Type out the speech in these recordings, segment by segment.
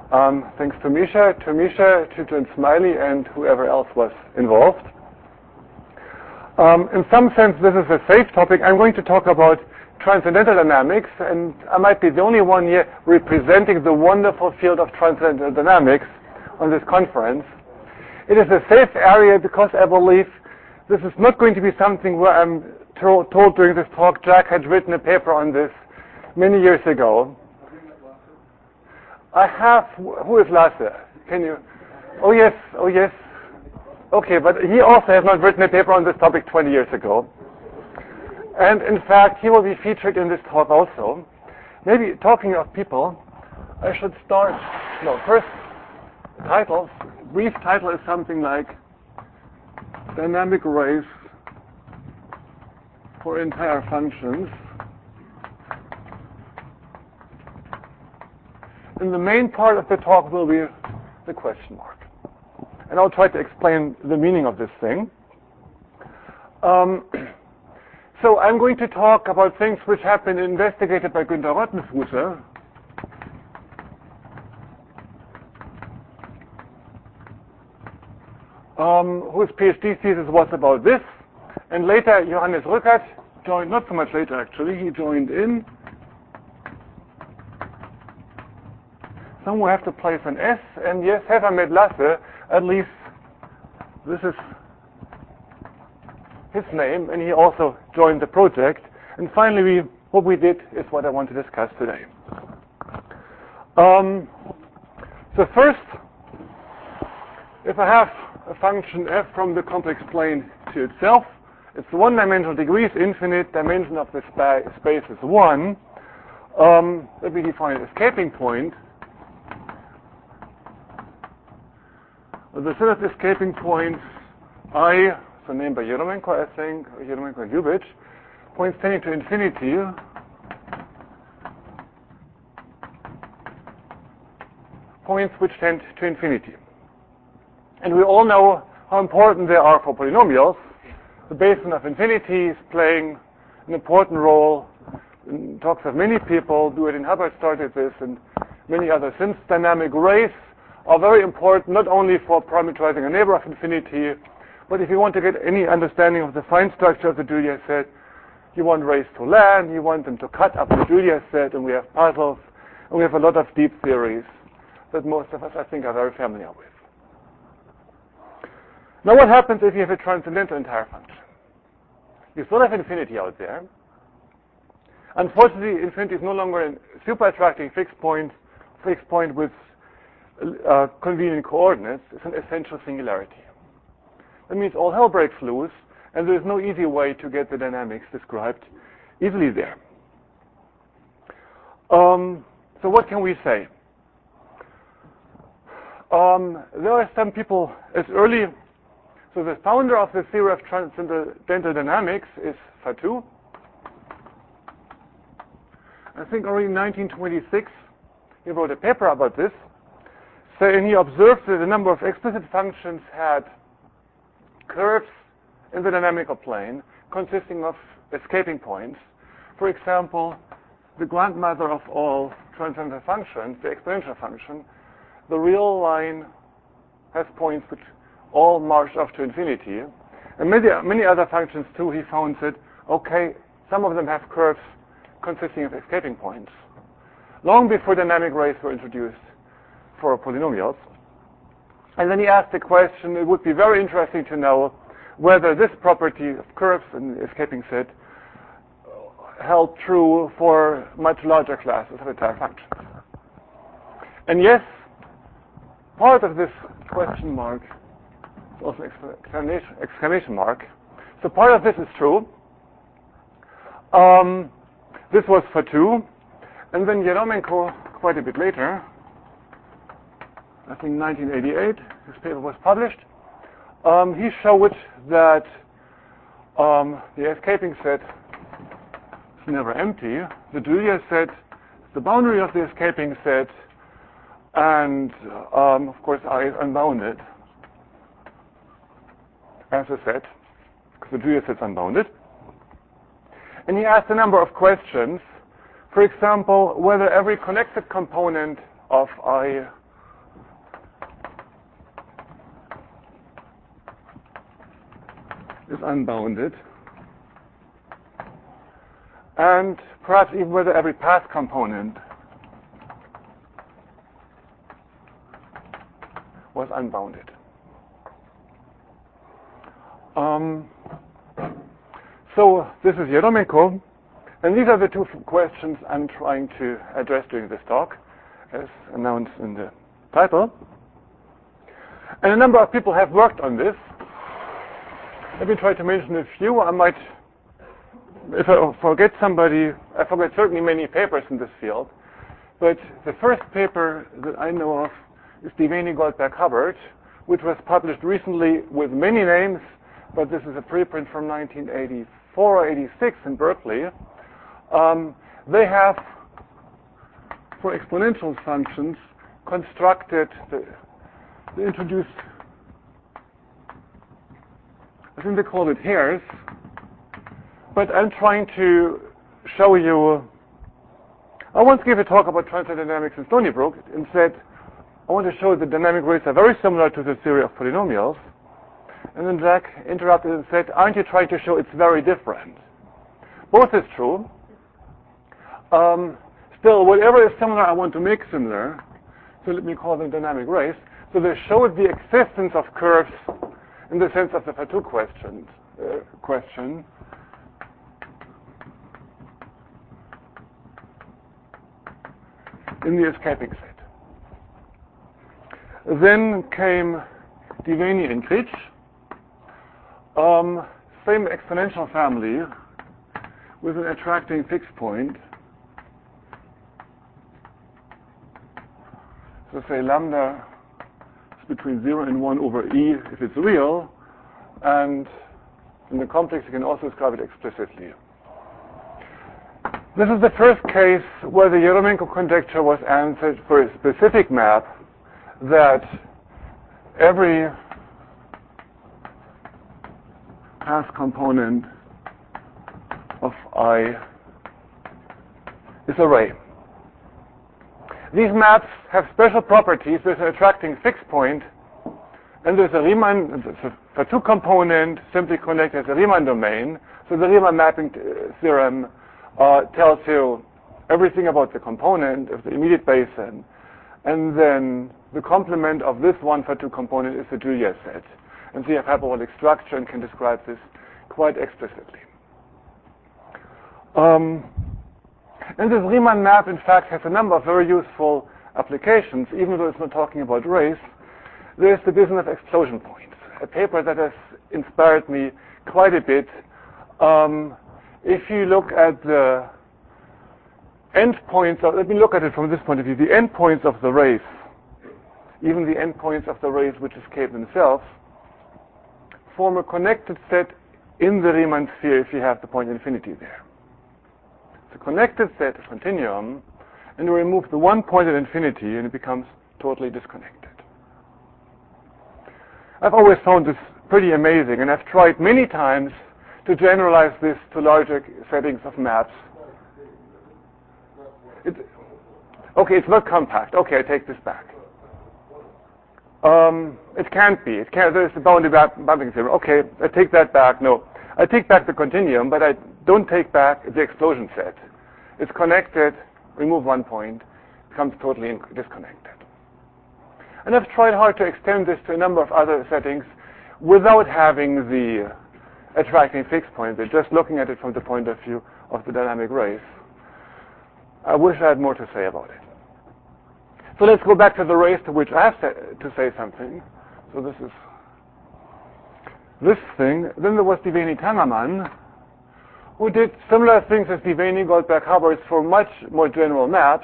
Thanks to Misha, Tutu and Smiley, and whoever else was involved. In some sense, this is a safe topic. I'm going to talk about transcendental dynamics, and I might be the only one here representing the wonderful field of transcendental dynamics on this conference. It is a safe area because I believe this is not going to be something where I'm told during this talk Jack had written a paper on this many years ago. I have. Who is Lasse? Can you? Oh yes. Okay, but he also has not written a paper on this topic 20 years ago. And in fact, he will be featured in this talk also. Maybe talking of people, I should start. No, first, titles. Brief title is something like Dynamic Rays for Entire Functions. And the main part of the talk will be the question mark. And I'll try to explain the meaning of this thing. So I'm going to talk about things which have been investigated by Günter Rottenfußer. Whose PhD thesis was about this. And later, Johannes Rückert joined, not so much later actually, he joined in. Some will have to place an S, and yes, have I met Lasse? At least this is his name, and he also joined the project. And finally, what we did is what I want to discuss today. So first, if I have a function f from the complex plane to itself, it's one-dimensional degree is infinite, dimension of the space is 1. Let me define an escaping point. The set of escaping points I, so named by Yeremenko, I think, Yeremenko and Lubitsch, points tending to infinity, points which tend to infinity. And we all know how important they are for polynomials. The basin of infinity is playing an important role in talks of many people. Duredin Hubbard started this, and many others. Since dynamic rays are very important not only for parameterizing a neighbor of infinity, but if you want to get any understanding of the fine structure of the Julia set, you want rays to land, you want them to cut up the Julia set, and we have puzzles, and we have a lot of deep theories that most of us, I think, are very familiar with. Now what happens if you have a transcendental entire function? You still have infinity out there. Unfortunately, infinity is no longer a super attracting fixed point with convenient coordinates. It's an essential singularity. That means all hell breaks loose, and there is no easy way to get the dynamics described easily there. So what can we say? There are some people as early. So the founder of the theory of transcendental dynamics is Fatou. I think already in 1926 he wrote a paper about this. So, and he observed that a number of explicit functions had curves in the dynamical plane consisting of escaping points. For example, the grandmother of all transcendental functions, the exponential function, the real line has points which all march off to infinity. And many other functions too, he found that, okay, some of them have curves consisting of escaping points. Long before dynamic rays were introduced for polynomials. And then he asked the question, it would be very interesting to know whether this property of curves in the escaping set held true for much larger classes of entire functions. And yes, part of this question mark is also an exclamation mark. So part of this is true. This was Fatou. And then Yeremenko, quite a bit later, I think 1988, his paper was published. He showed that the escaping set is never empty. The Julia set is the boundary of the escaping set, and of course I is unbounded as a set, because the Julia set is unbounded. And he asked a number of questions. For example, whether every connected component of I is unbounded, and perhaps even whether every path component was unbounded. So this is Yeremenko, and these are the two questions I'm trying to address during this talk, as announced in the title. And a number of people have worked on this. Let me try to mention a few. I might, if I forget somebody, I forget certainly many papers in this field. But the first paper that I know of is Devaney, Goldberg, Hubbard, which was published recently with many names, but this is a preprint from 1984 or 86 in Berkeley. They have, for exponential functions, constructed they introduced, I think they call it hairs, but I'm trying to show you, I once gave a talk about transfer dynamics in Stony Brook and said, I want to show the dynamic rates are very similar to the theory of polynomials. And then Jack interrupted and said, aren't you trying to show it's very different? Both is true. Still, whatever is similar, I want to make similar. So let me call them dynamic rays. So they showed the existence of curves in the sense of the Fatou question in the escaping set. Then came Devaney and Critch. Same exponential family with an attracting fixed point. So say lambda is between 0 and 1 over e if it's real, and in the complex you can also describe it explicitly. This is the first case where the Yeremenko conjecture was answered for a specific map that every path component of I is a ray. These maps have special properties. There's an attracting fixed point, and there's a Riemann, the Fatou component simply connected as a Riemann domain. So the Riemann mapping theorem tells you everything about the component of the immediate basin, and then the complement of this one Fatou component is the Julia set. And so you have hyperbolic structure and can describe this quite explicitly. And this Riemann map, in fact, has a number of very useful applications, even though it's not talking about rays. There's the business of explosion points, a paper that has inspired me quite a bit. If you look at the endpoints, let me look at it from this point of view, the endpoints of the rays, even the endpoints of the rays which escape themselves, form a connected set in the Riemann sphere if you have the point infinity there. It's a connected set, a continuum, and you remove the one point at infinity and it becomes totally disconnected. I've always found this pretty amazing, and I've tried many times to generalize this to larger settings of maps. Okay, it's not compact. Okay, I take this back. It can't be. It can't. There's a boundary bumping theorem. Okay, I take that back. No, I take back the continuum, but I don't take back the explosion set. It's connected. Remove one point, becomes totally disconnected. And I've tried hard to extend this to a number of other settings without having the attracting fixed point, but just looking at it from the point of view of the dynamic rays. I wish I had more to say about it. So let's go back to the rays to which I have to say something. So this is this thing. Then there was Devaney Tangerman, who did similar things as Devaney, Goldberg, Hubbard for much more general maps.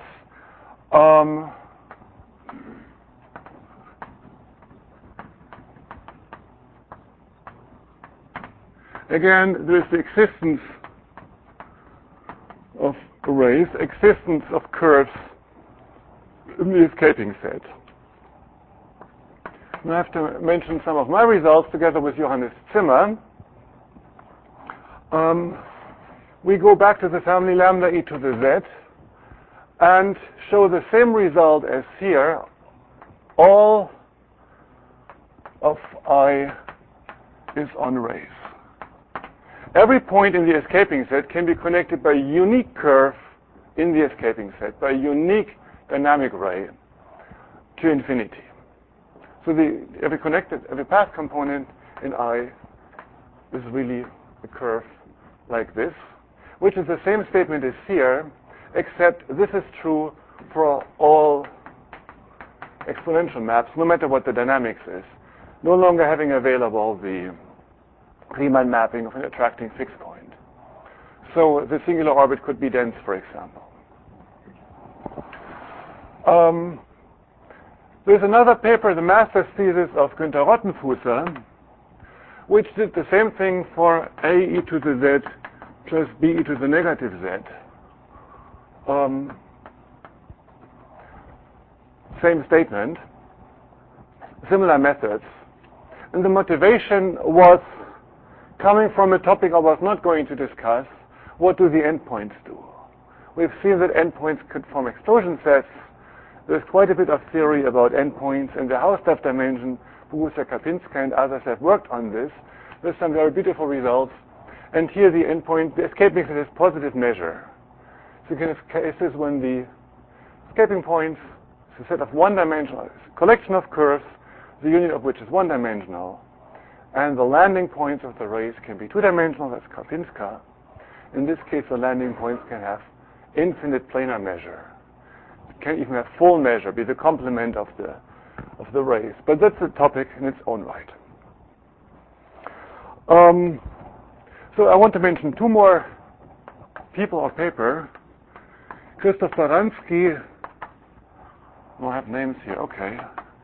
Again, there is the existence of arrays, existence of curves in the escaping set. And I have to mention some of my results together with Johannes Zimmer. We go back to the family lambda e to the z and show the same result as here. All of I is on rays. every point in the escaping set can be connected by a unique curve in the escaping set, by a unique dynamic ray to infinity. So every path component in I is really a curve like this, which is the same statement as here, except this is true for all exponential maps, no matter what the dynamics is, no longer having available the Riemann mapping of an attracting fixed point. So the singular orbit could be dense, for example. There's another paper, the master's thesis of Günther Rottenfußer, which did the same thing for a e to the z plus b e to the negative z. Same statement, similar methods. And the motivation was coming from a topic I was not going to discuss. What do the endpoints do? We've seen that endpoints could form exclusion sets. There's quite a bit of theory about endpoints, and the Hausdorff dimension, Borussia Kapinska and others have worked on this. There's some very beautiful results. And here the endpoint, the escaping set is positive measure. So you can have cases when the escaping points is a set of one-dimensional, collection of curves, the union of which is one-dimensional, and the landing points of the rays can be two-dimensional, that's Kapinska. In this case, the landing points can have infinite planar measure. It can even have full measure, be the complement of the rays. But that's a topic in its own right. So I want to mention two more people or paper. Christoph Baranski, I have names here, okay.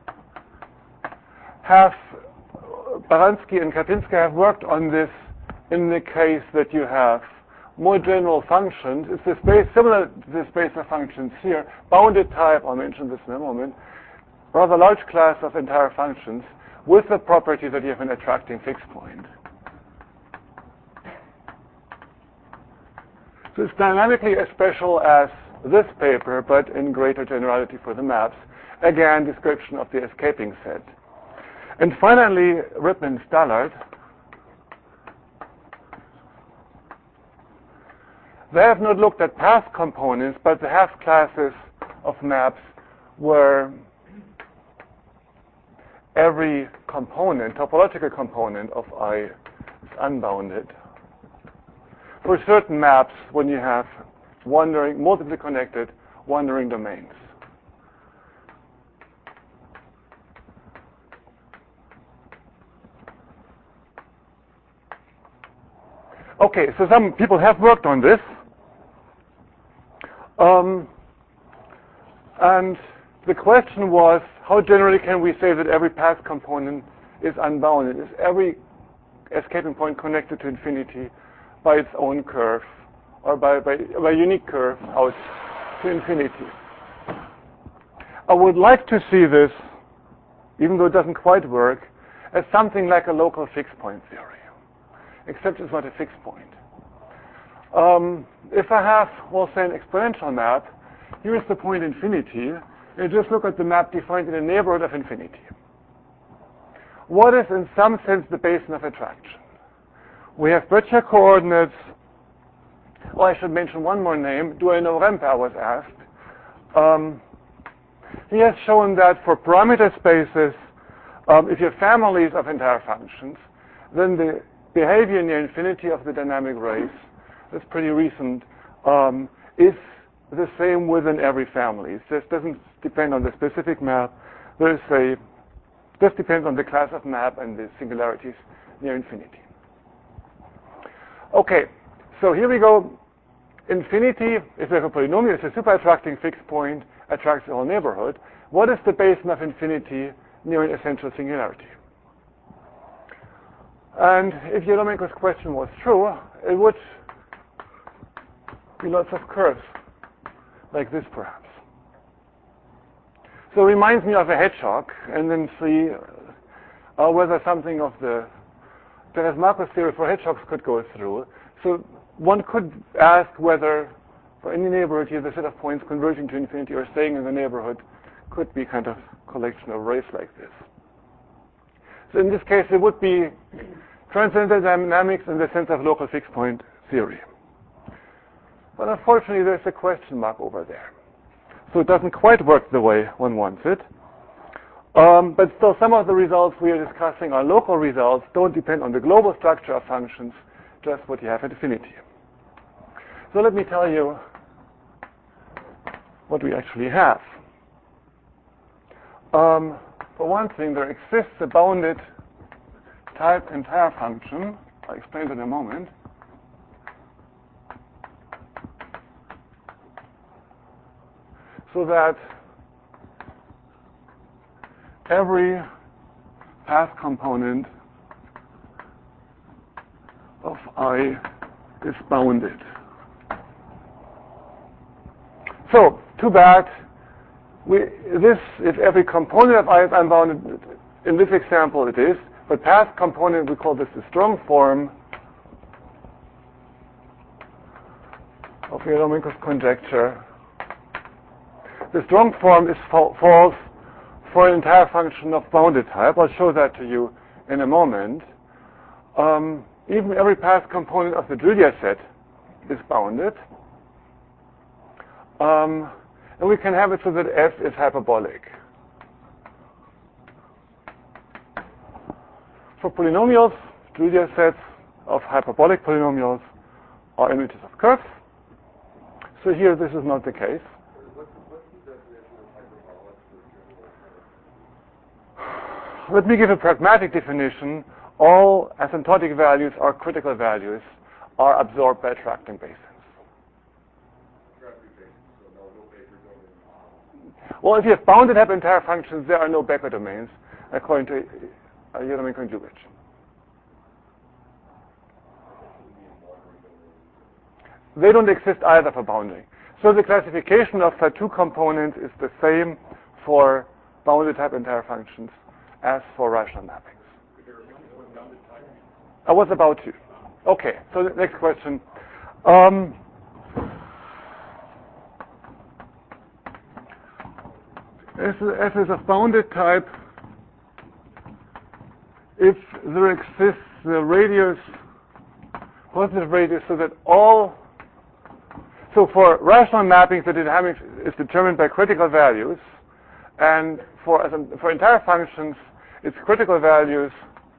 Baranski and Kapinska have worked on this in the case that you have more general functions. It's the space similar to the space of functions here, bounded type, I'll mention this in a moment, rather large class of entire functions with the property that you have an attracting fixed point. So it's dynamically as special as this paper, but in greater generality for the maps. Again, description of the escaping set. And finally, Ripman-Stallard. They have not looked at path components, but they have classes of maps where every component, topological component of I is unbounded. For certain maps, when you have multiply connected, wandering domains. Okay, so some people have worked on this. And the question was, how generally can we say that every path component is unbounded? Is every escaping point connected to infinity by its own curve, or by a unique curve out to infinity? I would like to see this, even though it doesn't quite work, as something like a local fixed point theory, except it's not a fixed point. If I have, we'll say, an exponential map, here is the point infinity, and just look at the map defined in a neighborhood of infinity. What is, in some sense, the basin of attraction? We have Böttcher coordinates. Oh, I should mention one more name. Do I know Rempe, I was asked. He has shown that for parameter spaces, if you have families of entire functions, then the behavior near infinity of the dynamic rays, that's pretty recent, is the same within every family. It just doesn't depend on the specific map. This depends on the class of map and the singularities near infinity. Okay, so here we go. Infinity, if we have a polynomial, it's a super attracting fixed point, attracts the whole neighborhood. What is the basin of infinity near an essential singularity? And if Jolomenko's question was true, it would be lots of curves, like this perhaps. So it reminds me of a hedgehog, and then see whether something of the Perez-Marcos theory for hedgehogs could go through. So one could ask whether, for any neighborhood here, the set of points converging to infinity or staying in the neighborhood could be kind of collection of rays like this. So in this case, it would be transcendental dynamics in the sense of local fixed point theory. But unfortunately, there's a question mark over there. So it doesn't quite work the way one wants it. But still, some of the results we are discussing are local results, don't depend on the global structure of functions, just what you have at infinity. So let me tell you what we actually have. For one thing, there exists a bounded type entire function. I'll explain that in a moment. So that every path component of I is bounded. So, too bad. If every component of I is unbounded, in this example it is, but path component, we call this the strong form of Jerome-Minkow's conjecture. The strong form is false for an entire function of bounded type. I'll show that to you in a moment. Even every path component of the Julia set is bounded. And we can have it so that F is hyperbolic. For polynomials, Julia sets of hyperbolic polynomials are images of curves. So here this is not the case. What's the definition of hyperbolic for Let me give a pragmatic definition. All asymptotic values or critical values are absorbed by attracting bases. Well, if you have bounded type entire functions, there are no Becker domains, according to Jerome-Minkow and Lubitsch. They don't exist either for bounding. So the classification of the two components is the same for bounded type entire functions as for rational mappings. I was about to. Okay, so the next question. F is of bounded type if there exists the radius, positive radius, so that so for rational mappings, the dynamics is determined by critical values, and for entire functions, its critical values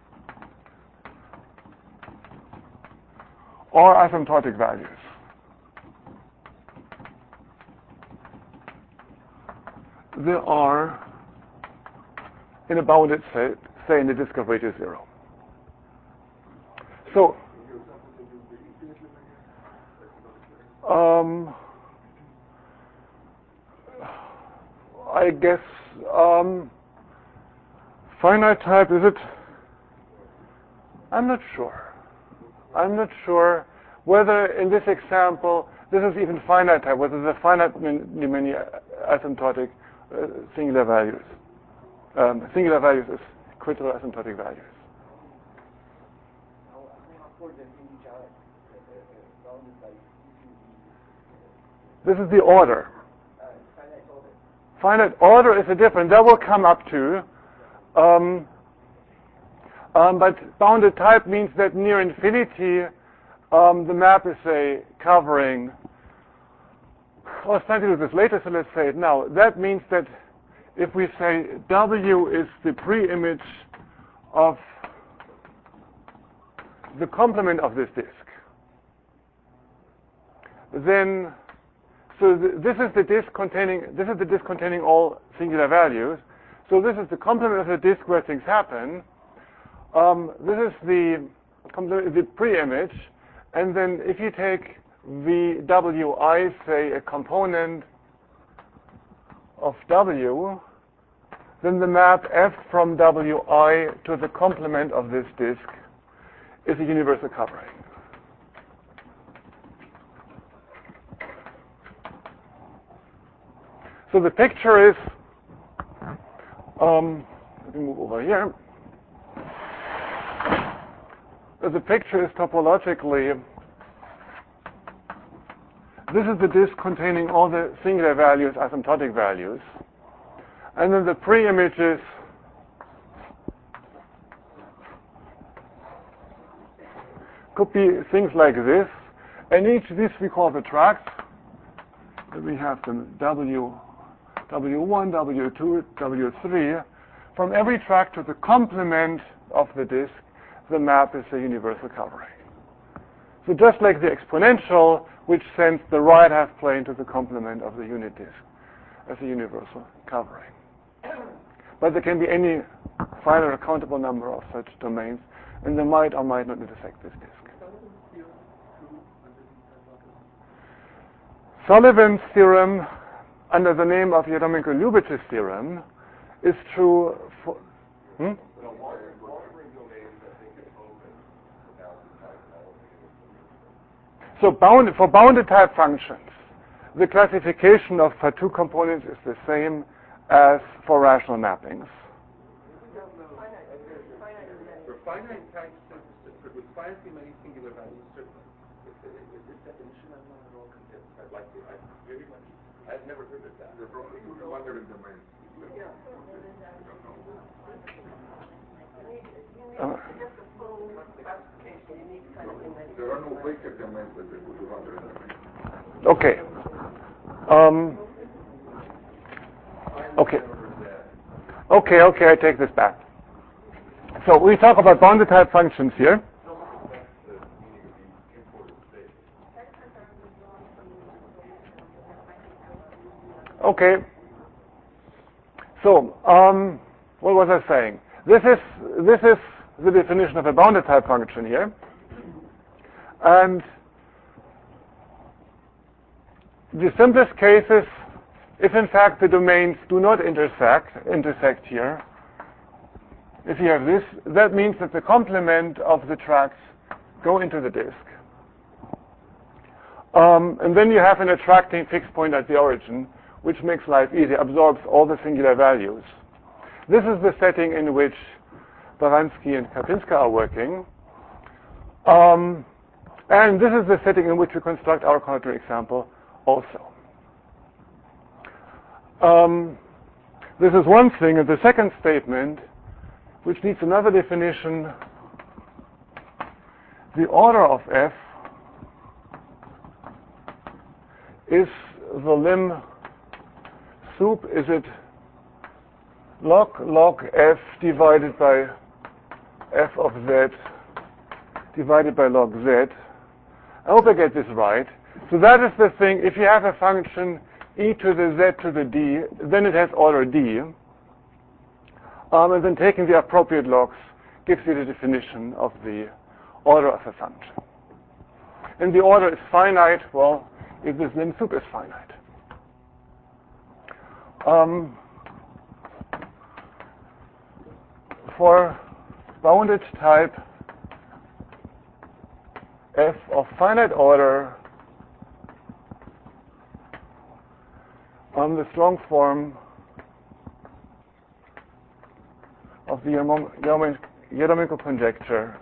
are asymptotic values. There are in a bounded set, say in the disk of radius 0. So, I guess finite type, is it? I'm not sure. I'm not sure whether in this example this is even finite type, whether the finitely many asymptotic singular values. Singular values is critical asymptotic values. This is the order. Finite order is a different. That will come up to. But bounded type means that near infinity, the map is covering. I was trying to do this later, so let's say it now. That means that if we say W is the pre-image of the complement of this disk, then this is the disk containing all singular values. So this is the complement of the disk where things happen. This is the pre-image, and then if you take VWI, say a component of W, then the map F from WI to the complement of this disk is a universal covering. So the picture is, let me move over here. The picture is topologically, this is the disk containing all the singular values, asymptotic values. And then the pre-images could be things like this. And each of these we call the tracks. We have them W1, W2, W3. From every track to the complement of the disk, the map is a universal covering. So just like the exponential, which sends the right half plane to the complement of the unit disk as a universal covering. But there can be any finite or countable number of such domains, and they might or might not intersect this disk. Sullivan's theorem, under the name of Yermomenko-Lyubich's theorem, is true for... So for bounded type functions, the classification of two components is the same as for rational mappings. For finite type synthesis, with finitely many singular values, certainly. Is this definition I'm not at all convinced. I'd like to. I've never heard of that. They're wandering domains. There are no vacant domains that they would wander in domains. Okay. Okay, I take this back. So we talk about bounded type functions here. Okay. So, what was I saying? This is the definition of a bounded type function here. And the simplest case is if in fact the domains do not intersect here. If you have this, that means that the complement of the tracks go into the disk. And then you have an attracting fixed point at the origin, which makes life easy, absorbs all the singular values. This is the setting in which Baranski and Kapinska are working. And this is the setting in which we construct our counter example also. This is one thing, and the second statement, which needs another definition, the order of f is the lim sup, is it log f divided by f of z divided by log z. I hope I get this right. So that is the thing, if you have a function e to the z to the d, then it has order d. And then taking the appropriate logs gives you the definition of the order of a function. And the order is finite, well, if this lim sup is finite. For bounded type f of finite order on the strong form of the Yermomenko conjecture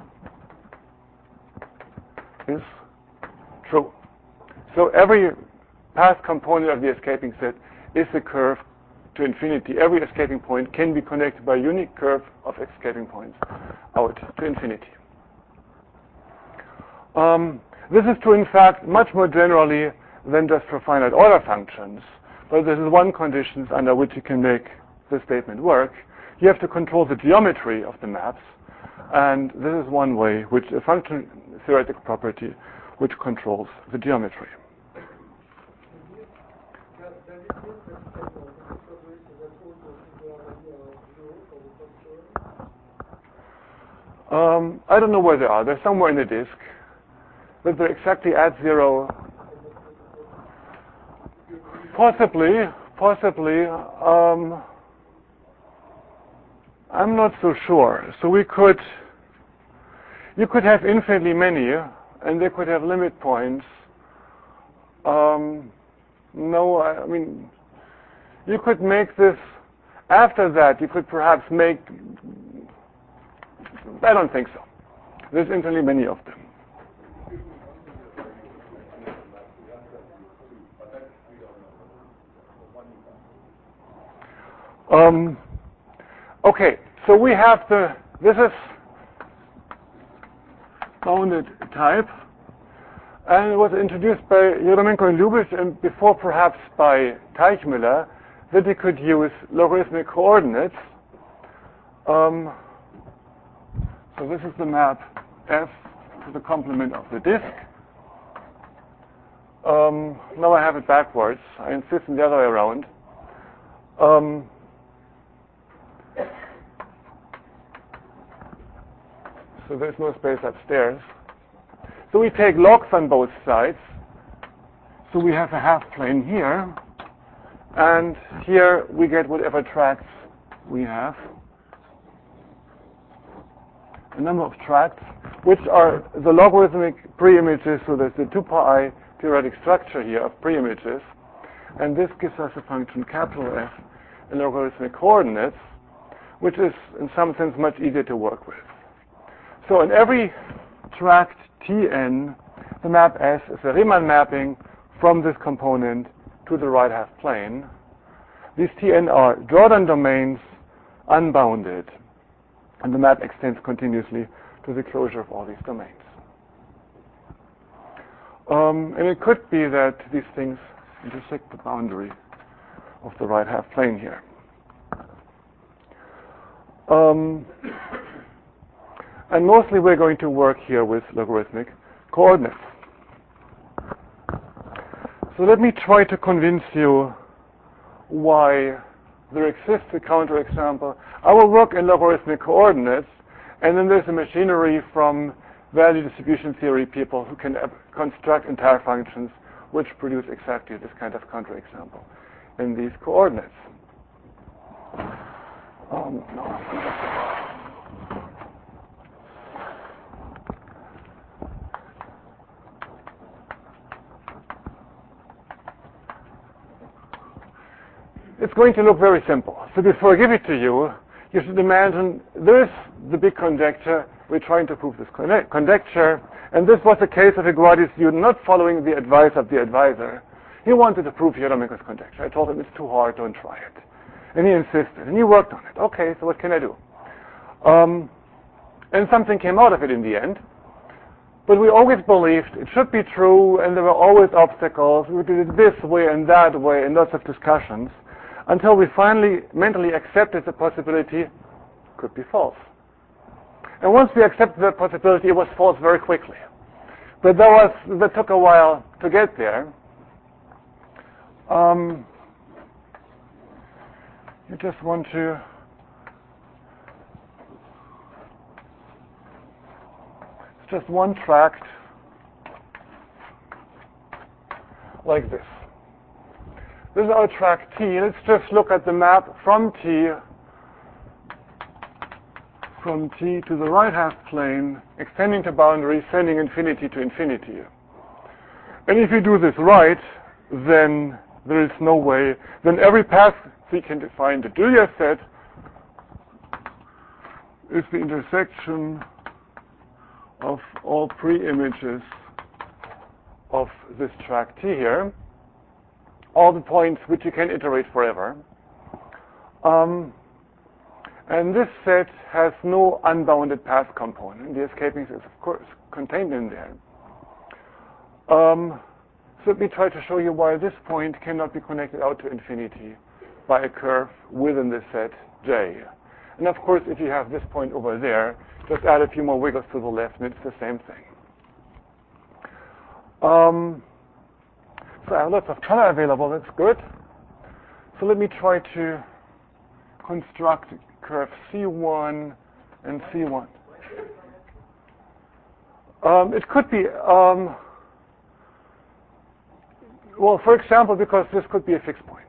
is true. So every path component of the escaping set is a curve to infinity. Every escaping point can be connected by a unique curve of escaping points out to infinity. This is true, in fact, much more generally than just for finite order functions. But this is one condition under which you can make the statement work. You have to control the geometry of the maps. And this is one way, which a function theoretic property which controls the geometry. I don't know where they are. They're somewhere in the disk. But they're exactly at 0. Possibly. I'm not so sure. So you could have infinitely many, and they could have limit points. No, I mean, you could make this. After that, you could perhaps make. I don't think so. There's infinitely many of them. Okay, so we have this is bounded type. And it was introduced by Yermomenko and Lubitsch, and before perhaps by Teichmüller, that we could use logarithmic coordinates. So this is the map F to the complement of the disk. Now I have it backwards. I insist on the other way around. So there's no space upstairs. So we take logs on both sides. So we have a half plane here. And here we get whatever tracts we have. A number of tracts, which are the logarithmic pre-images. So there's the 2 pi periodic structure here of pre-images. And this gives us a function capital F in logarithmic coordinates, which is in some sense much easier to work with. So in every tract Tn, the map S is a Riemann mapping from this component to the right half plane. These Tn are Jordan domains, unbounded, and the map extends continuously to the closure of all these domains. And it could be that these things intersect the boundary of the right half plane here. And mostly we're going to work here with logarithmic coordinates. So let me try to convince you why there exists a counterexample. I will work in logarithmic coordinates, and then there's a machinery from value distribution theory people who can construct entire functions which produce exactly this kind of counterexample in these coordinates. It's going to look very simple. So before I give it to you, you should imagine this, the big conjecture. We're trying to prove this conjecture. And this was a case of a graduate student not following the advice of the advisor. He wanted to prove Yermomenko's conjecture. I told him it's too hard, don't try it. And he insisted, and he worked on it. Okay, so what can I do? And something came out of it in the end. But we always believed it should be true, and there were always obstacles. We did it this way and that way, and lots of discussions, until we finally mentally accepted the possibility it could be false. And once we accepted that possibility, it was false very quickly. But that took a while to get there. You just want to it's just one tract like this. This is our tract T. Let's just look at the map from T to the right half plane, extending to boundary, sending infinity to infinity. And if you do this right, then there is no way. Then every path we can define the Julia set is the intersection of all pre-images of this tract T here. All the points which you can iterate forever. And this set has no unbounded path component. The escaping is, of course, contained in there. So let me try to show you why this point cannot be connected out to infinity by a curve within the set J. And of course, if you have this point over there, just add a few more wiggles to the left, and it's the same thing. So I have lots of color available, that's good. So let me try to construct curve C1 and C1. It could be, well, for example, because this could be a fixed point.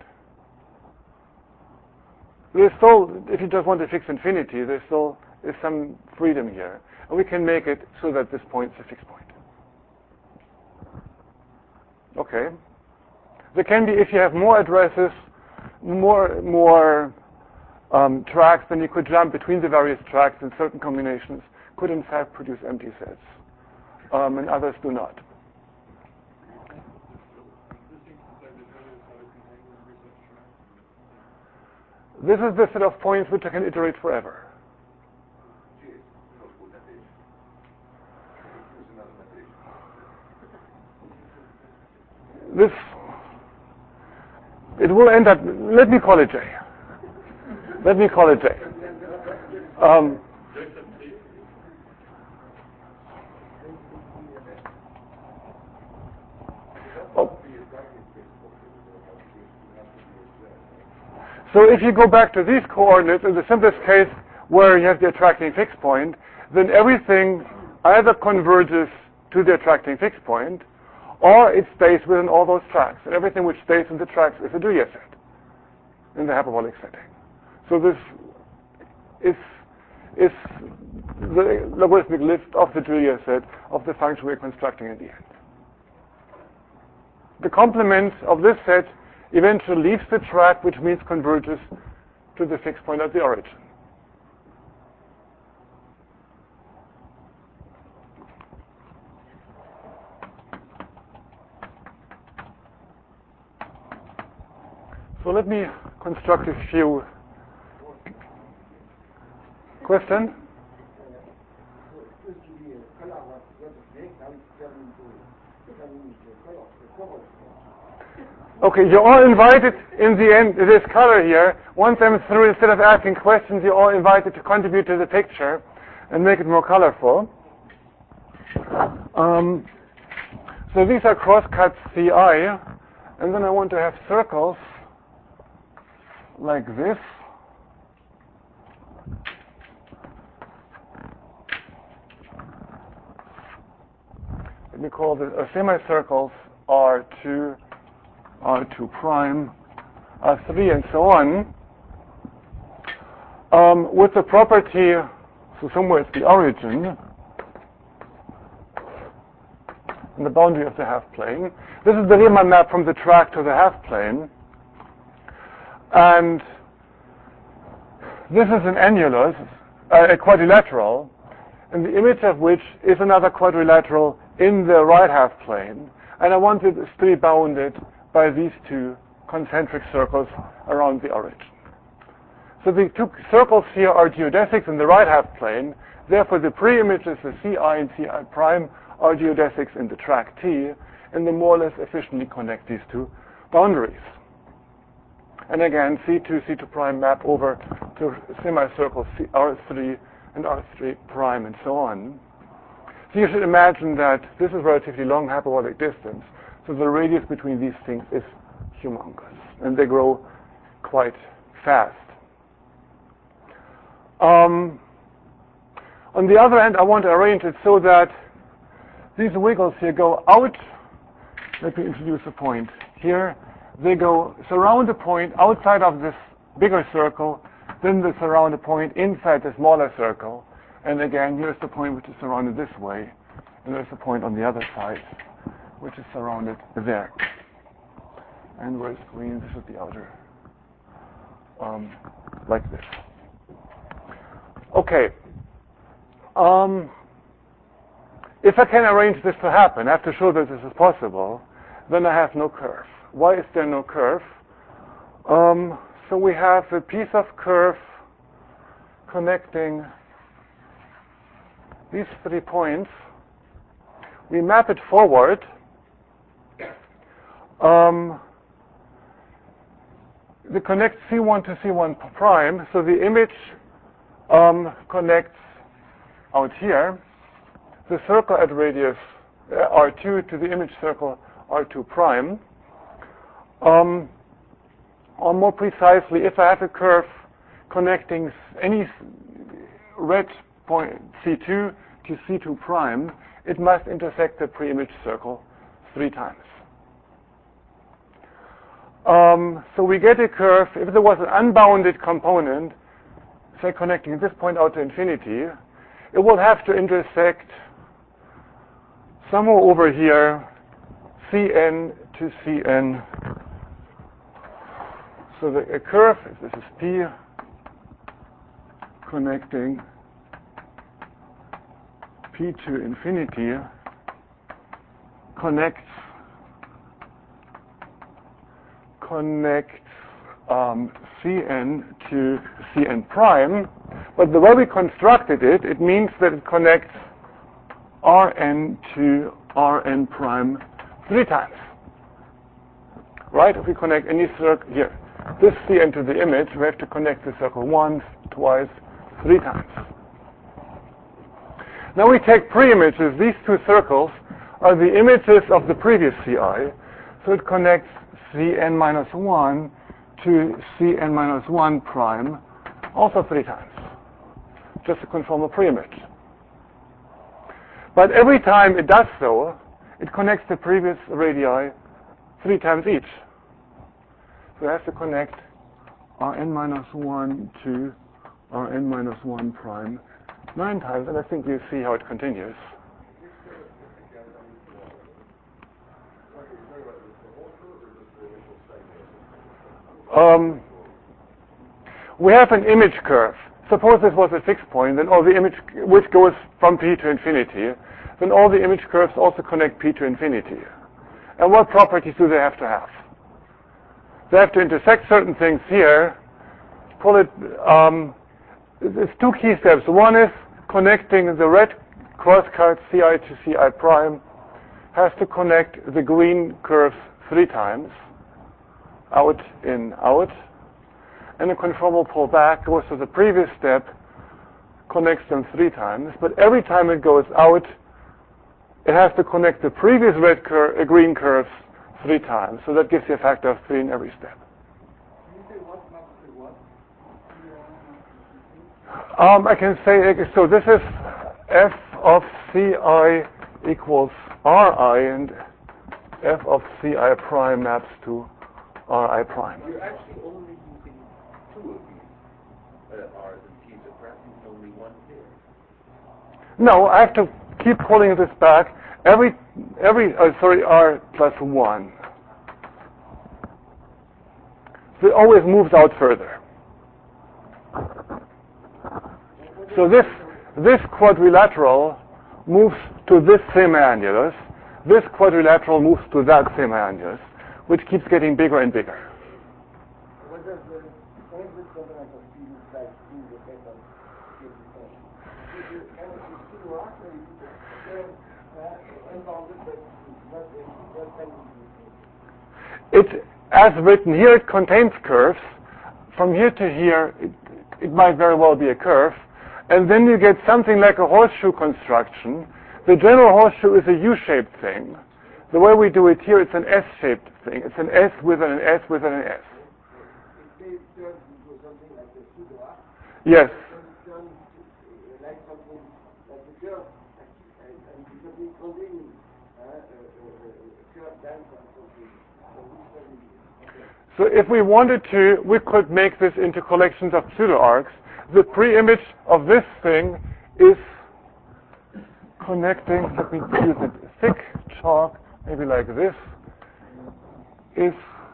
There's still, if you just want to fix infinity, there still is some freedom here. And we can make it so that this point is a fixed point. Okay. There can be, if you have more addresses, more tracks, then you could jump between the various tracks, and certain combinations could in fact produce empty sets, and others do not. This is the set of points which I can iterate forever. it will end up, let me call it J. Let me call it J. So if you go back to these coordinates, in the simplest case where you have the attracting fixed point, then everything either converges to the attracting fixed point, or it stays within all those tracks. And everything which stays in the tracks is a Julia set in the hyperbolic setting. So this is the logarithmic list of the Julia set of the function we're constructing in the end. The complement of this set eventually leaves the track, which means converges to the fixed point at the origin. So let me construct a few questions. Okay, you're all invited in the end, this color here. Once I'm through, instead of asking questions, you're all invited to contribute to the picture and make it more colorful. So these are crosscuts CI, and then I want to have circles like this. Let me call the semicircles R2, R2 prime, R3, and so on, with the property, so somewhere it's the origin, and the boundary of the half-plane. This is the Riemann map from the track to the half-plane. And this is an annulus, a quadrilateral, and the image of which is another quadrilateral in the right half-plane. And I wanted this to be bounded by these two concentric circles around the origin. So the two circles here are geodesics in the right half-plane. Therefore, the pre-images, the CI and CI prime, are geodesics in the track T, and they more or less efficiently connect these two boundaries. And again, C2, C2 prime map over to semicircles R3 and R3 prime and so on. So you should imagine that this is a relatively long hyperbolic distance, so the radius between these things is humongous, and they grow quite fast. On the other hand, I want to arrange it so that these wiggles here go out. Let me introduce a point here. They go surround a point outside of this bigger circle, then they surround a point inside the smaller circle. And again, here's the point which is surrounded this way, and there's a point on the other side which is surrounded there. And where's green? This is the outer, like this. Okay. If I can arrange this to happen, I have to show that this is possible, then I have no curve. Why is there no curve? So we have a piece of curve connecting these 3 points. We map it forward. They connect C1 to C1 prime, so the image connects out here. The circle at radius R2 to the image circle R2 prime. Or more precisely, if I have a curve connecting any red point C2 to C2 prime, it must intersect the pre-image circle 3 times. So we get a curve, if there was an unbounded component, say connecting this point out to infinity, it will have to intersect somewhere over here, Cn to Cn. So a curve, if this is P, connecting P to infinity, connects Cn to Cn prime, but the way we constructed it, it means that it connects Rn to Rn prime 3 times. right? If we connect any circle here, this C into the image, we have to connect the circle once, twice, 3 times. Now we take pre-images. These 2 circles are the images of the previous CI. So it connects Cn minus 1 to Cn minus 1 prime, also 3 times, just to conform a pre-image. But every time it does so, it connects the previous radii 3 times each. So it has to connect Rn minus 1 to Rn minus 1 prime 9 times, and I think you see how it continues. We have an image curve. Suppose this was a fixed point, then all the image, which goes from P to infinity, then all the image curves also connect P to infinity. And what properties do they have to have? They have to intersect certain things here. Call it, there's 2 key steps. One is connecting the red crosscut Ci to Ci prime has to connect the green curves 3 times, out, in, out. And the conformal pullback goes to the previous step, connects them 3 times. But every time it goes out, it has to connect the previous green curves 3 times. So that gives you a factor of 3 in every step. I can say, so this is f of Ci equals Ri, and f of Ci prime maps to Ri prime. You're actually only using 2 of these R's and P's, and perhaps using only 1 here. No, I have to keep pulling this back. R plus 1. So it always moves out further. So this quadrilateral moves to this semiannulus. This quadrilateral moves to that semiannulus, which keeps getting bigger and bigger. What does the every component of P look like in the effect of It's, as written here, it contains curves. From here to here, it might very well be a curve. And then you get something like a horseshoe construction. The general horseshoe is a U-shaped thing. The way we do it here, it's an S-shaped thing. It's an S within an S within an S. Yes. So if we wanted to, we could make this into collections of pseudo-arcs. The pre-image of this thing is connecting, let me use it, thick chalk, maybe like this, is,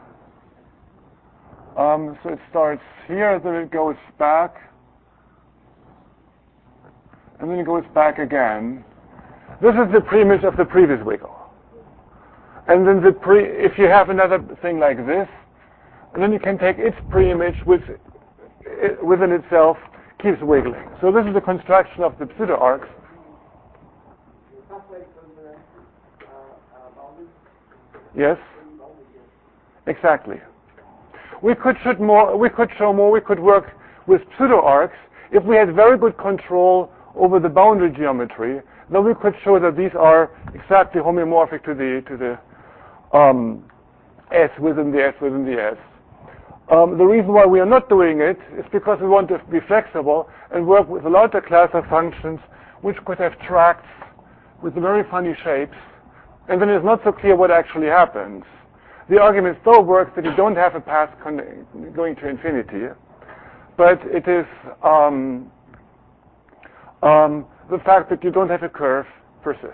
so it starts here, then it goes back, and then it goes back again. This is the pre-image of the previous wiggle. And then if you have another thing like this, and then you can take its pre-image, which within itself keeps wiggling. So this is the construction of the pseudo-arcs. Yes, exactly. We could show more. We could work with pseudo-arcs. If we had very good control over the boundary geometry, then we could show that these are exactly homeomorphic to the S within the S within the S. The reason why we are not doing it is because we want to be flexible and work with a larger class of functions which could have tracts with very funny shapes, and then it's not so clear what actually happens. The argument still works that you don't have a path going to infinity, but it is the fact that you don't have a curve persists.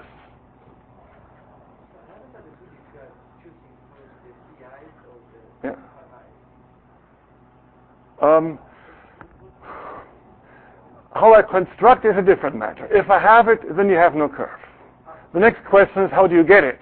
Yeah. How I construct is a different matter. If I have it, then you have no curve. The next question is, how do you get it?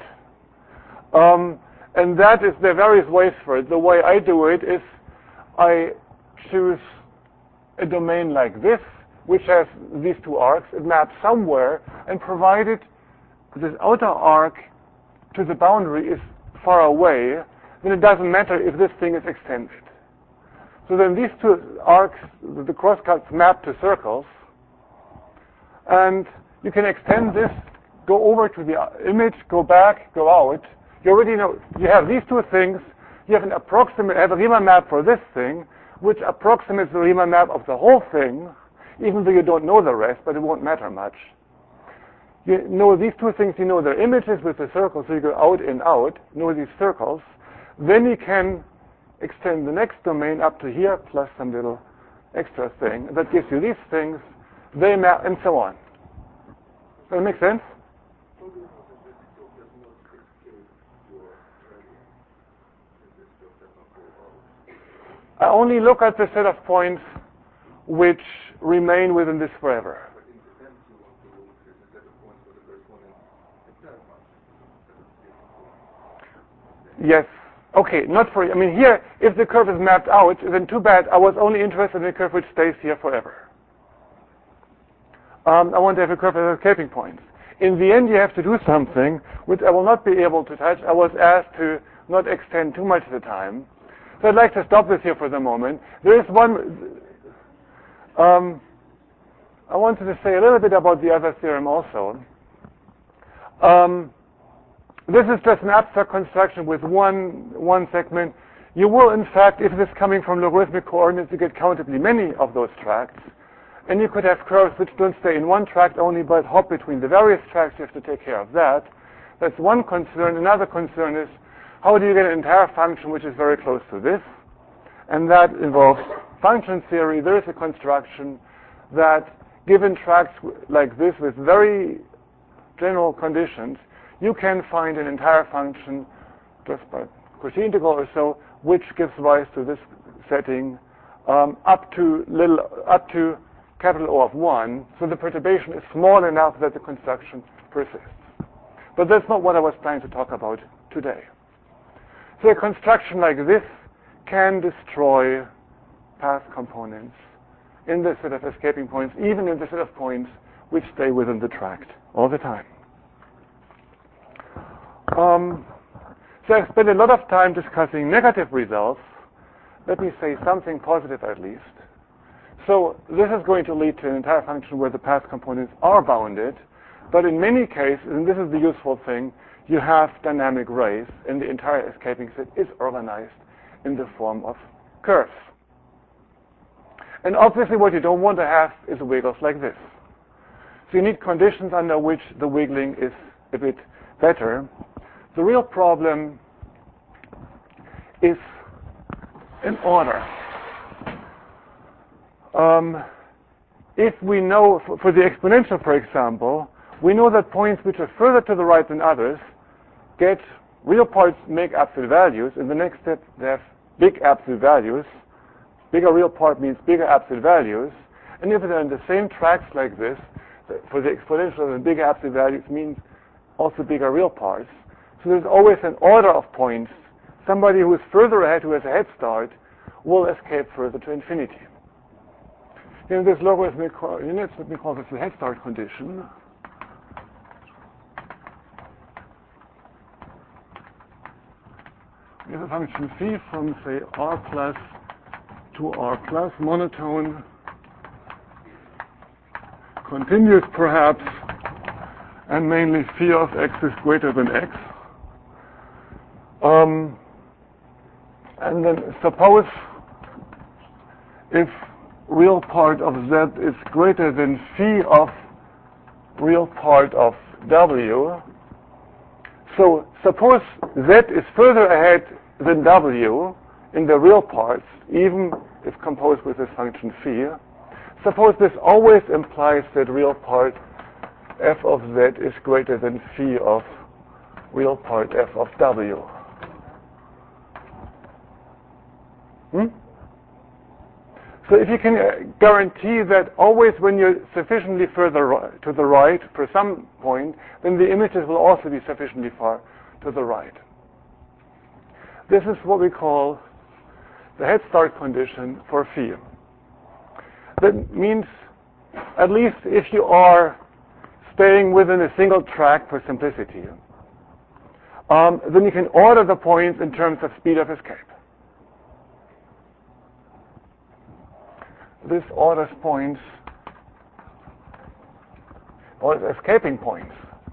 And that is, there are various ways for it. The way I do it is I choose a domain like this, which has these 2 arcs. It maps somewhere, and provided this outer arc to the boundary is far away, then it doesn't matter if this thing is extended. So then these two arcs, the crosscuts map to circles, and you can extend this, go over to the image, go back, go out. You already know, you have these two things, you have a Riemann map for this thing, which approximates the Riemann map of the whole thing, even though you don't know the rest, but it won't matter much. You know these two things, you know their images with the circles, so you go out and out, know these circles. Then you can extend the next domain up to here, plus some little extra thing. That gives you these things, they map, and so on. Does that make sense? I only look at the set of points which remain within this forever. Yes. Okay, not for, I mean here, if the curve is mapped out, then too bad, I was only interested in a curve which stays here forever. I want to have a curve with escaping points. In the end, you have to do something which I will not be able to touch. I was asked to not extend too much of the time. So I'd like to stop this here for the moment. There is one, I wanted to say a little bit about the other theorem also. This is just an abstract construction with one segment. You will, in fact, if it is coming from logarithmic coordinates, you get countably many of those tracts. And you could have curves which don't stay in one tract only, but hop between the various tracts. You have to take care of that. That's one concern. Another concern is, how do you get an entire function which is very close to this? And that involves function theory. There is a construction that, given tracts like this with very general conditions, you can find an entire function just by Cauchy integral or so, which gives rise to this setting up to capital O of 1. So the perturbation is small enough that the construction persists. But that's not what I was planning to talk about today. So a construction like this can destroy path components in the set of escaping points, even in the set of points which stay within the tract all the time. So I've spent a lot of time discussing negative results. Let me say something positive at least. So this is going to lead to an entire function where the path components are bounded, but in many cases, and this is the useful thing, you have dynamic rays, and the entire escaping set is organized in the form of curves. And obviously what you don't want to have is wiggles like this. So you need conditions under which the wiggling is a bit better. The real problem is in order. If we know, for the exponential, for example, we know that points which are further to the right than others get real parts make absolute values. In the next step, they have big absolute values. Bigger real part means bigger absolute values. And if they're in the same tracks like this, for the exponential, the bigger absolute values means also bigger real parts. So there's always an order of points. Somebody who is further ahead, who has a head start, will escape further to infinity. In this logarithmic units, let me call this the head start condition. We have a function phi from, say, r plus to r plus, monotone, continuous perhaps, and mainly phi of x is greater than x. And then suppose if real part of z is greater than phi of real part of w, so suppose z is further ahead than w in the real parts, even if composed with this function phi. Suppose this always implies that real part f of z is greater than phi of real part f of w. So if you can guarantee that always when you're sufficiently further to the right for some point, then the images will also be sufficiently far to the right. This is what we call the head start condition for phi. That means, at least if you are staying within a single track for simplicity, then you can order the points in terms of speed of escape. This orders points, or escaping points.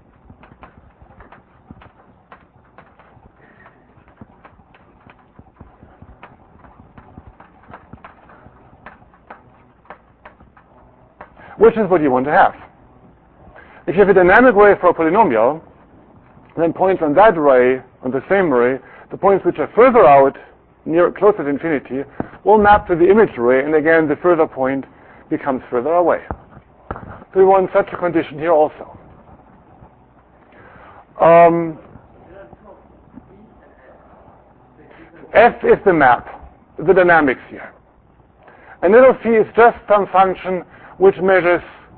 Which is what you want to have. If you have a dynamic ray for a polynomial, then points on that ray, on the same ray, the points which are further out, closer to infinity, will map to the image ray, and again the further point becomes further away. So we want such a condition here also. F is the map, the dynamics here. And little phi is just some function which measures,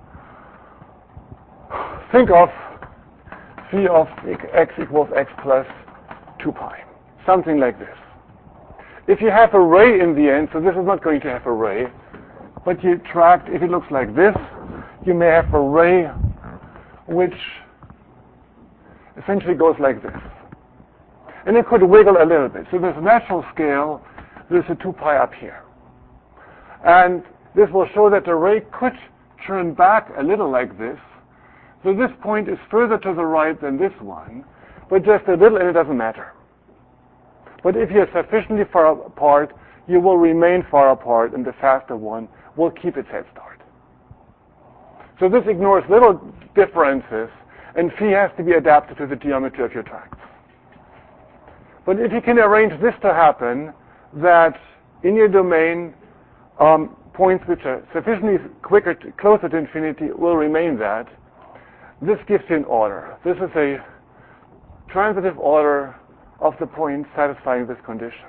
think of phi of x equals x plus 2 pi, something like this. If you have a ray in the end, so this is not going to have a ray, but you tract, if it looks like this, you may have a ray which essentially goes like this. And it could wiggle a little bit. So there's a natural scale, there's a 2 pi up here. And this will show that the ray could turn back a little like this. So this point is further to the right than this one, but just a little, and it doesn't matter. But if you're sufficiently far apart, you will remain far apart, and the faster one will keep its head start. So this ignores little differences, and phi has to be adapted to the geometry of your tracts. But if you can arrange this to happen, that in your domain, points which are sufficiently closer to infinity will remain that, this gives you an order. This is a transitive order of the points satisfying this condition.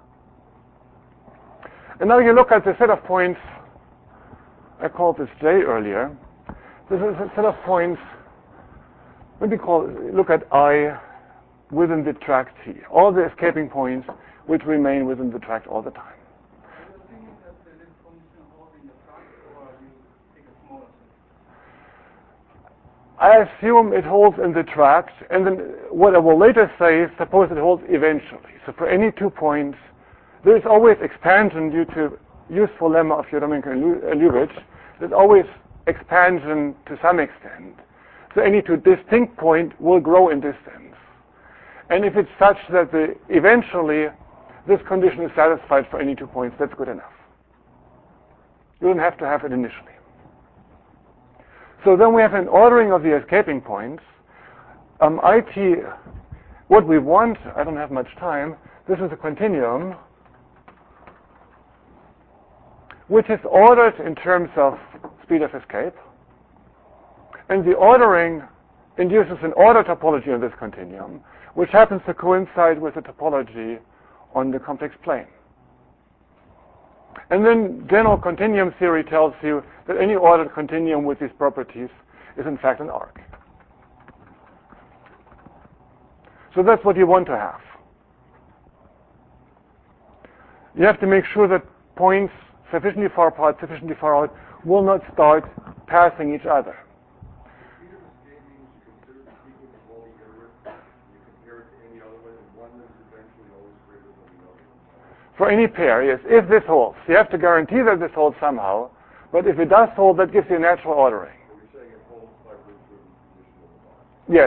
And now you look at the set of points, I called this J earlier. This is a set of points, look at I within the tract T. All the escaping points which remain within the tract all the time. I assume it holds in the tract, and then what I will later say is suppose it holds eventually. So for any 2 points, there is always expansion due to useful lemma of Juramenko and Lubitsch. There's always expansion to some extent. So any 2 distinct point will grow in distance. And if it's such that eventually this condition is satisfied for any 2 points, that's good enough. You don't have to have it initially. So then we have an ordering of the escaping points. IT, what we want, I don't have much time, this is a continuum which is ordered in terms of speed of escape. And the ordering induces an order topology on this continuum, which happens to coincide with the topology on the complex plane. And then general continuum theory tells you that any ordered continuum with these properties is in fact an arc. So that's what you want to have. You have to make sure that points sufficiently far apart, sufficiently far out, will not start passing each other. For any pair, yes. If this holds, you have to guarantee that this holds somehow. But if it does hold, that gives you a natural ordering. So we're saying it holds by virtue of the condition of the line. Yes.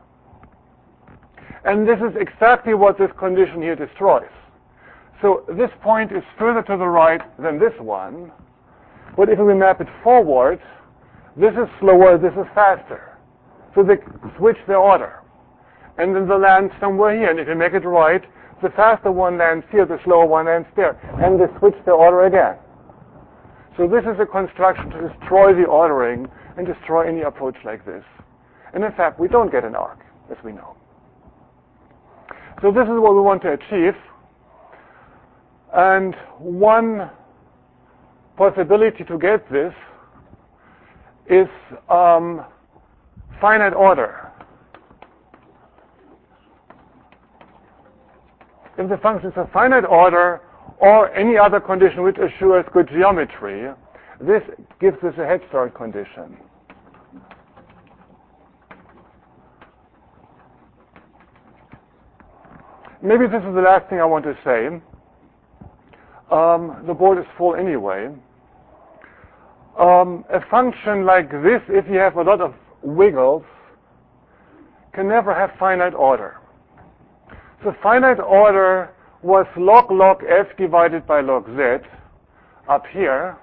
And this is exactly what this condition here destroys. So this point is further to the right than this one. But if we map it forward, this is slower, this is faster. So they switch their order. And then they land somewhere here. And if you make it right, the faster one lands here, the slower one lands there. And they switch their order again. So this is a construction to destroy the ordering and destroy any approach like this. And in fact, we don't get an arc, as we know. So this is what we want to achieve. And one possibility to get this is finite order. If the function is a finite order or any other condition which assures good geometry, this gives us a head start condition. maybe this is the last thing I want to say. The board is full anyway. A function like this, if you have a lot of wiggles, can never have finite order. So finite order was log f divided by log z up here.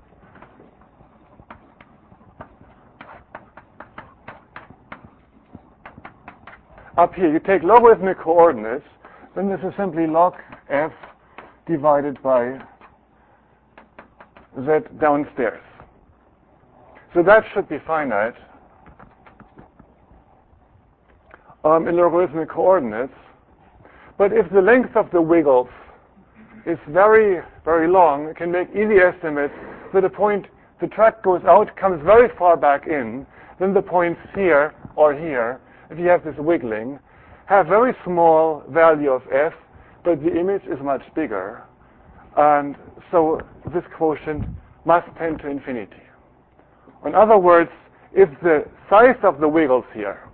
Up here, you take logarithmic coordinates, then this is simply log f divided by z downstairs. So that should be finite in logarithmic coordinates. But if the length of the wiggles is very, very long, it can make easy estimates that a point, the track goes out, comes very far back in, then the points here or here, if you have this wiggling, have very small value of f, but the image is much bigger. And so this quotient must tend to infinity. In other words, if the size of the wiggles here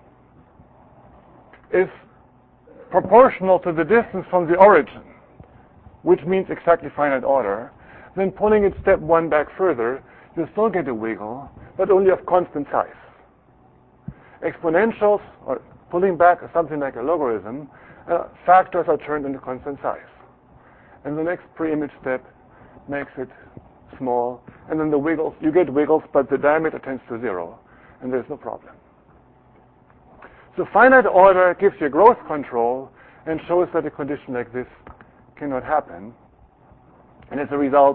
is proportional to the distance from the origin, which means exactly finite order, then pulling it step one back further, you still get a wiggle, but only of constant size. Exponentials, or pulling back something like a logarithm, factors are turned into constant size. And the next pre-image step makes it small, and then the wiggles, you get wiggles, but the diameter tends to 0, and there's no problem. So finite order gives you growth control and shows that a condition like this cannot happen. And as a result,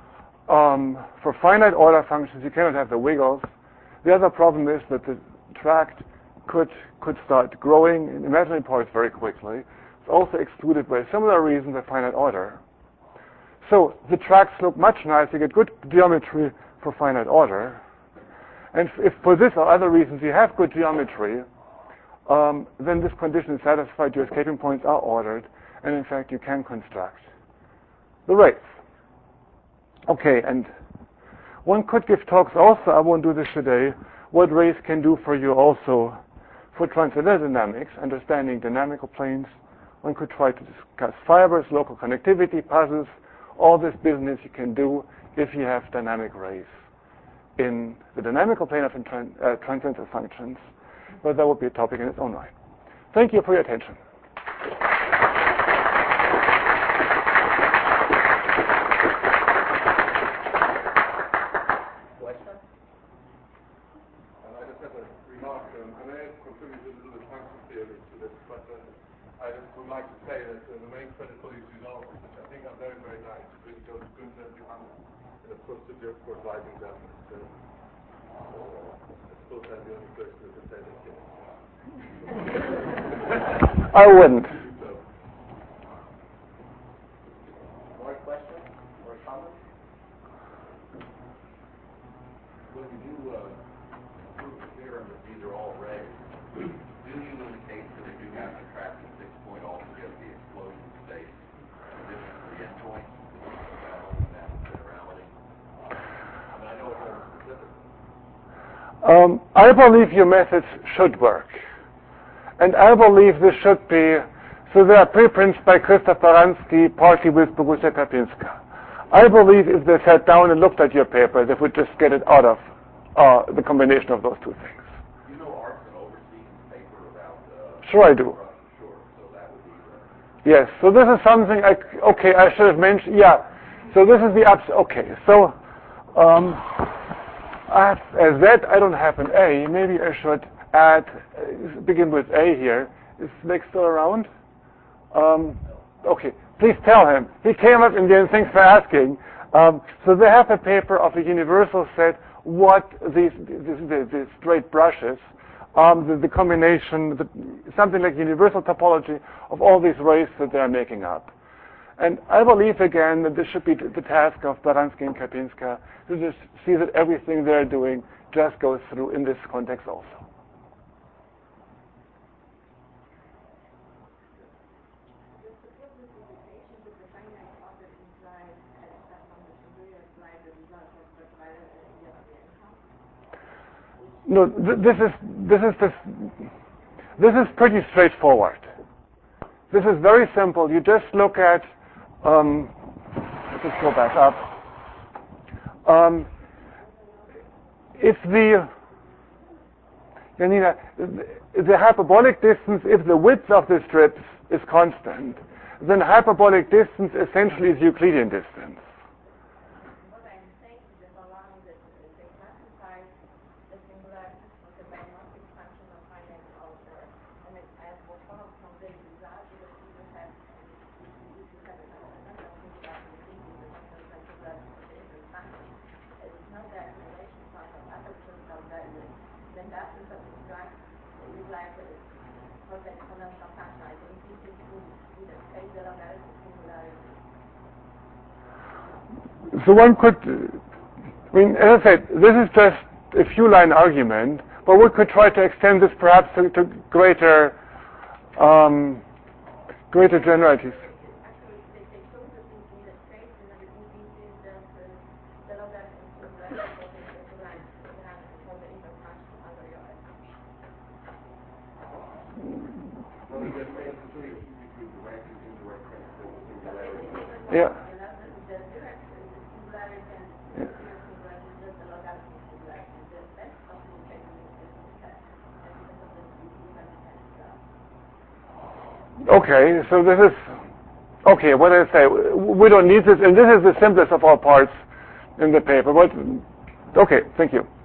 for finite order functions, you cannot have the wiggles. The other problem is that the tract could start growing in imaginary parts very quickly. It's also excluded by a similar reason by finite order. So the tracts look much nicer. You get good geometry for finite order. And if for this or other reasons you have good geometry, then this condition is satisfied. Your escaping points are ordered, and in fact you can construct the rays. Okay, and one could give talks also, I won't do this today, what rays can do for you also for transcendental dynamics, understanding dynamical planes. One could try to discuss fibers, local connectivity, puzzles, all this business you can do if you have dynamic rays in the dynamical plane of transcendental functions, but that would be a topic in its own right. Thank you for your attention. I just have a remark. I may have contributed a little bit function theory to this, but I just would like to say that the main credit for these results, which I think are very, very nice, really goes to Günther and Johannes, and of course to Dirk for advising them. I suppose I'm the only person who can say that yet. I wouldn't. More questions or comments? When you prove the theorem that these are all rays, do you indicate that if you have an attracting fixed point also get the explosion state condition for the endpoint? That generality? I mean, I know it's very specific. I believe your methods should work. And I believe this should be, so there are preprints by Christoph Baranski, partly with Borussia Kapinska. I believe if they sat down and looked at your paper, they would just get it out of the combination of those two things. You know Arson oversees the paper about... Sure I do. Sure, so that would be... Yes, so this is something, I should have mentioned, yeah. So this is the okay, so as that I don't have an A, maybe I should add, begin with A here. Is Nick still around? Okay, please tell him. He came up in the end, thanks for asking. So they have a paper of a universal set, what the straight brushes, the combination, something like universal topology of all these rays that they're making up. And I believe, again, that this should be the task of Baranski and Kapinska to just see that everything they're doing just goes through in this context also. No, this is pretty straightforward. This is very simple. You just look at, let's just go back up. If the hyperbolic distance, if the width of the strips is constant, then hyperbolic distance essentially is Euclidean distance. What I'm saying is that along the classified the singularity of the diagnostic function of finite order, and as what follows from the result is that if you have a number of singularities thinking the function of singularity of the infinite function, it's not the accumulation part of aperture value, then the absence of this drug is like for the exponential function. I think this is in the case the logarithmic singularity. So one could, as I said, this is just a few line argument, but we could try to extend this perhaps to greater generalities. Actually, they show that in the case in the EBC that the logarithm singularity for the interfunction under your assumption. Well, the difference between direct and indirect principle of singularity. Yeah. The direct singularity and the indirect singularity is just the logarithm singularity. The best possible case is the test. And because of this, we can test. Okay, so this is, okay, what did I say? We don't need this, and this is the simplest of all parts in the paper. But, okay, thank you.